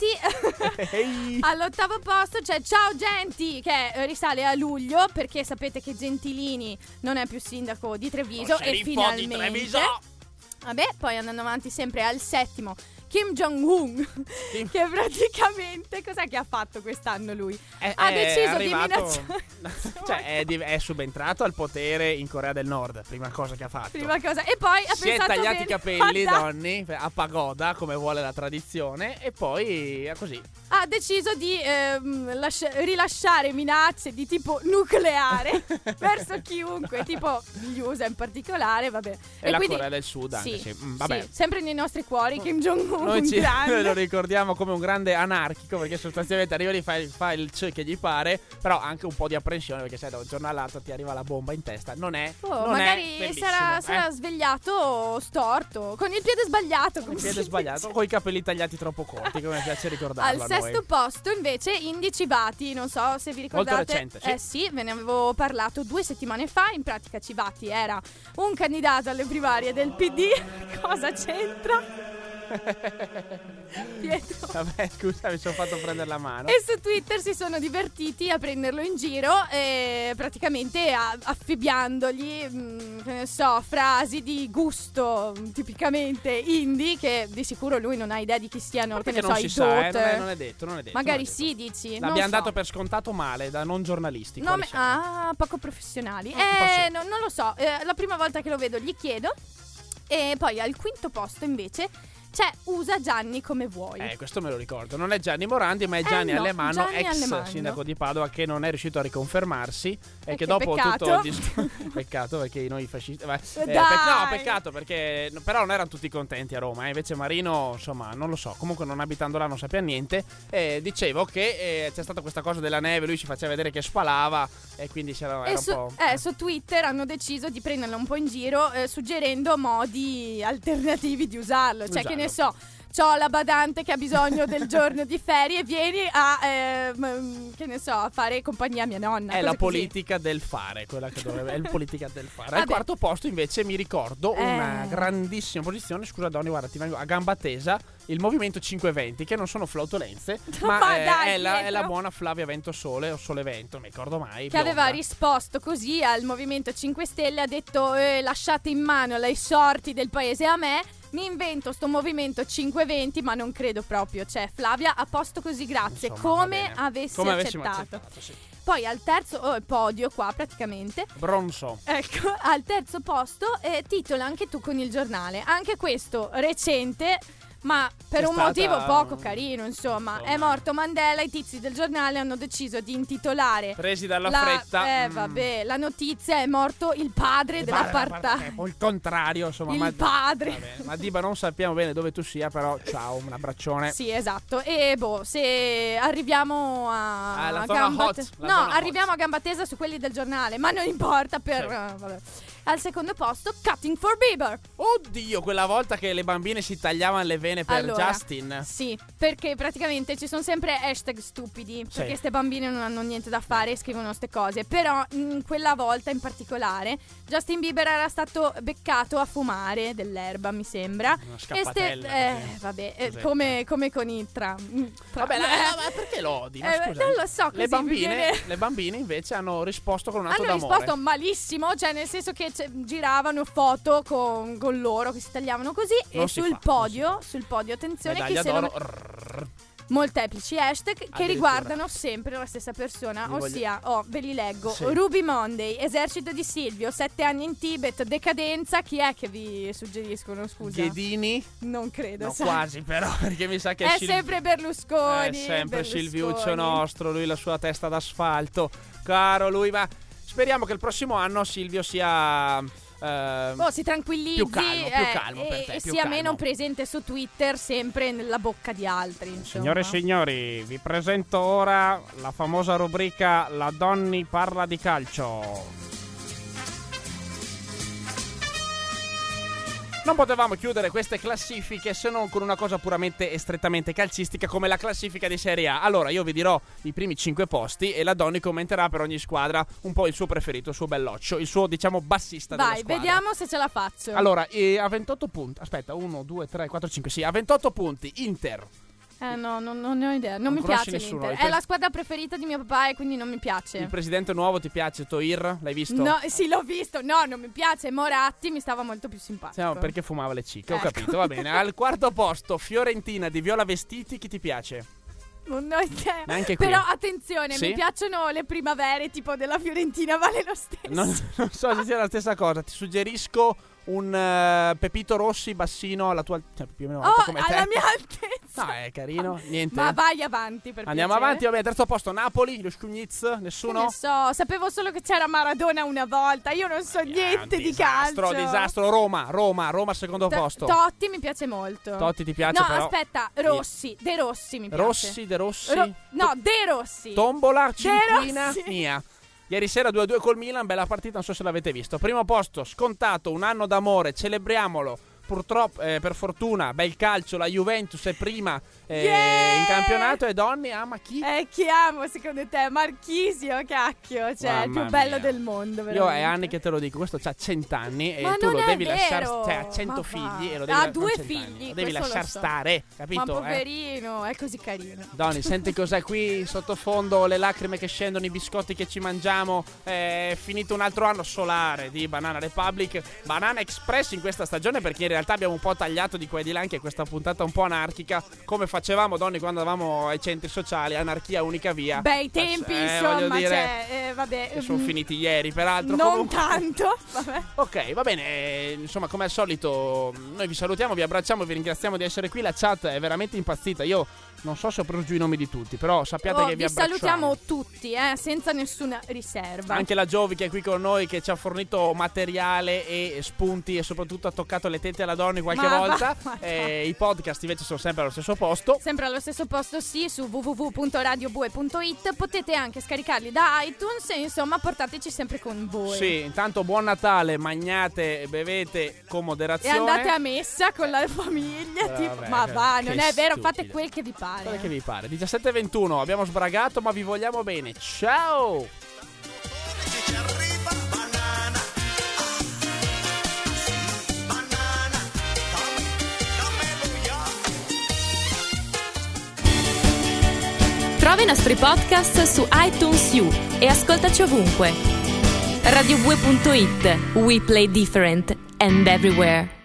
all'8° posto c'è Ciao Genti, che risale a luglio, perché sapete che Gentilini non è più sindaco di Treviso Lo e sceriffo finalmente di Treviso. Vabbè, poi andando avanti sempre al 7° Kim Jong-un, che praticamente cos'è che ha fatto quest'anno lui? Ha deciso di minacciare. Cioè è subentrato al potere in Corea del Nord, prima cosa che ha fatto. Prima cosa. E poi ha Si è pensato tagliati bene. i capelli, Ma dai, Donny, a pagoda, come vuole la tradizione, e poi è così. ha deciso di rilasciare minacce di tipo nucleare verso chiunque, tipo gli USA in particolare, vabbè. E la quindi, Corea del Sud anche, sì. Vabbè. sì, sempre nei nostri cuori Kim Jong-un, Noi un grande. lo ricordiamo come un grande anarchico, perché sostanzialmente arriva lì, fa il che gli pare, però anche un po' di apprensione, perché sai, da un giorno all'altro ti arriva la bomba in testa. Non è Magari bellissimo, sarà svegliato storto, con il piede sbagliato. Con il piede sbagliato, con i capelli tagliati troppo corti, come piace ricordarlo. Al a 6° noi. posto invece Indici Civati, non so se vi ricordate. Molto recente, sì. Sì, ve ne avevo parlato 2 settimane fa. In pratica Civati era un candidato alle primarie del PD. Cosa c'entra? Pietro. Vabbè, scusa, mi sono fatto prendere la mano. E su Twitter si sono divertiti a prenderlo in giro, praticamente affibbiandogli, che ne so, frasi di gusto tipicamente indie, che di sicuro lui non ha idea di chi siano, che ne so, non i si sa, Dot. non è detto. Magari non è detto. sì, dici. non L'abbiamo so. dato per scontato male, da non giornalisti. quali siamo. Poco professionali. po' sì. Non lo so. La prima volta che lo vedo gli chiedo. E poi al 5° posto invece c'è Usa Gianni come vuoi. Questo me lo ricordo. Non è Gianni Morandi, ma è Gianni no, Alemanno, Gianni ex Alemanno. sindaco di Padova, che non è riuscito a riconfermarsi. E che che dopo peccato. tutto il peccato, perché noi fascisti. Dai. No, peccato, perché però non erano tutti contenti a Roma. Invece Marino, insomma, non lo so. Comunque, non abitando là, non sapeva niente. Dicevo che c'è stata questa cosa della neve. Lui ci faceva vedere che spalava. E quindi c'era E un po'. su Twitter hanno deciso di prenderlo un po' in giro, suggerendo modi alternativi di usarlo. Cioè, che ne so, c'ho la badante che ha bisogno del giorno di ferie, vieni a che ne so, a fare compagnia a mia nonna. È cose la così. politica del fare, quella che dovrebbe. È la politica del fare. Al Vabbè. quarto posto invece mi ricordo una grandissima posizione. Scusa Donny, guarda, ti vengo a gamba tesa. Il movimento 520, che non sono flautolenze, ma Ma dai, è la dietro. buona Flavia Ventosole o Sole Vento, non mi ricordo mai. Che aveva bionda. risposto così al Movimento 5 Stelle, ha detto lasciate in mano le sorti del paese a me, mi invento sto Movimento 520, ma non credo proprio. Cioè Flavia, a posto così, grazie, Insomma, va come bene. avessi Come avessimo accettato. sì. Poi al terzo podio qua praticamente, Bronzo. ecco, al terzo posto titola Anche tu con il giornale. Anche questo recente, ma per C'è un stata- motivo poco carino, insomma. È morto Mandela, i tizi del giornale hanno deciso di intitolare Presi dalla fretta. vabbè, la notizia, è morto il padre dell'apartheid. O il contrario, insomma. Il ma, padre. vabbè, Madiba, non sappiamo bene dove tu sia, però ciao, un abbraccione. Sì, esatto. E se arriviamo Alla a zona gamba hot, te- la no, zona arriviamo a gamba tesa su quelli del giornale, ma non importa per Sì. vabbè. Al secondo posto Cutting for Bieber. Oddio, quella volta che le bambine si tagliavano le vene per Allora, Justin. Sì, perché praticamente ci sono sempre hashtag stupidi, perché queste bambine non hanno niente da fare e scrivono ste cose. Però in quella volta in particolare Justin Bieber era stato beccato a fumare dell'erba, mi sembra. Una scappatella, così. vabbè, Cos'è? come con i tram. Vabbè, ma perché lo odi? Ma scusa, non lo so, così le bambine, mi viene- le bambine invece hanno risposto con un atto Hanno d'amore. risposto malissimo, cioè nel senso che giravano foto con loro che si tagliavano così. Non e si sul fa, podio, attenzione, Medaglia che se lo d'oro. Rrrr. molteplici hashtag che Addirittura. riguardano sempre la stessa persona, Vi voglio- ossia, ve li leggo: Sì. Ruby Monday, Esercito di Silvio, 7 anni in Tibet, Decadenza. Chi è che vi suggeriscono, scusa? Ghedini? Non credo, No, sai. quasi però, perché mi sa che È Silvi- sempre Berlusconi. È sempre Berlusconi. Silviuccio nostro, lui la sua testa d'asfalto. Caro lui, ma speriamo che il prossimo anno Silvio sia Si tranquillizzi più calmo per te, e più sia calmo. meno presente su Twitter, sempre nella bocca di altri. Insomma. Signore e signori, vi presento ora la famosa rubrica La Donny parla di calcio. Non potevamo chiudere queste classifiche se non con una cosa puramente e strettamente calcistica come la classifica di Serie A. Allora, io vi dirò i primi 5 posti e la Donny commenterà per ogni squadra un po' il suo preferito, il suo belloccio, il suo, diciamo, bassista della Vai, squadra. vediamo se ce la faccio. Allora, a 28 punti. Aspetta, 1, 2, 3, 4, 5. Sì, a 28 punti. Inter. No, non ne ho idea. Non mi conosci piace nessuno, l'Inter. hai È la squadra preferita di mio papà e quindi non mi piace. Il presidente nuovo ti piace? Toir? L'hai visto? No, sì, l'ho visto. No, non mi piace. Moratti mi stava molto più simpatico. Sì, perché fumava le cicche, ho Ecco. capito, va bene. Al quarto posto, Fiorentina di Viola Vestiti, chi ti piace? Non ho idea. Neanche qui. Però attenzione, Sì? mi piacciono le primavere tipo della Fiorentina, vale lo stesso. Non so se sia la stessa cosa, ti suggerisco un Pepito Rossi bassino alla tua... Cioè, più o meno alto come te. alla mia altezza. No, è carino, niente. Ma vai avanti, per Andiamo piacere. avanti, vabbè, terzo posto, Napoli, lo Scugniz, Che nessuno? ne so, sapevo solo che c'era Maradona una volta. Io non so niente di calcio. Disastro, Roma, secondo posto. Totti mi piace molto. Totti ti piace, No, però? aspetta, Rossi, De Rossi mi piace. De Rossi? No, De Rossi. Tombola, cinquina, Rossi. mia. Ieri sera 2-2 col Milan, bella partita, non so se l'avete visto. Primo posto, scontato, un anno d'amore, celebriamolo. Purtroppo, per fortuna, bel calcio, la Juventus è prima in campionato e Donny ama chi? Chi amo secondo te? Marchisio, cacchio. Cioè, il più Mamma bello mia. del mondo. Io veramente. è anni che te lo dico, questo c'ha 100 anni e Ma tu non lo è devi lasciare, vero. cioè ha 100 Ma figli va. e lo devi Ha non 2 100 figli, anni, lo devi questo lo lasciar so. stare, capito? Ma poverino, è così carino. Donny, senti cos'è qui sottofondo, le lacrime che scendono, i biscotti che ci mangiamo. È finito un altro anno solare di Banana Republic, Banana Express in questa stagione, perché in realtà abbiamo un po' tagliato di qua e di là anche questa puntata un po' anarchica, come facevamo, Donny, quando andavamo ai centri sociali, anarchia unica via. Bei tempi, voglio insomma, dire, cioè, vabbè. che sono finiti ieri, peraltro. Non comunque. tanto, vabbè. Ok, va bene, insomma, come al solito noi vi salutiamo, vi abbracciamo, vi ringraziamo di essere qui. La chat è veramente impazzita. Io non so se ho preso giù i nomi di tutti, però sappiate che vi abbracciamo. salutiamo tutti, senza nessuna riserva. Anche la Giovi che è qui con noi, che ci ha fornito materiale e spunti e soprattutto ha toccato le tette la Donny qualche Ma volta. va. I podcast invece sono sempre allo stesso posto. Sempre allo stesso posto, sì, su www.radiobue.it. Potete anche scaricarli da iTunes e insomma portateci sempre con voi. Sì, intanto buon Natale, mangiate e bevete con E moderazione. andate a messa con la famiglia. Vabbè, Tipo, ma va, non che è vero, fate stupido. quel che vi pare. Quello che vi pare. 17:21, abbiamo sbragato, ma vi vogliamo bene. Ciao! Trova i nostri podcast su iTunes U e ascoltaci ovunque. Radiobue.it. We play different and everywhere.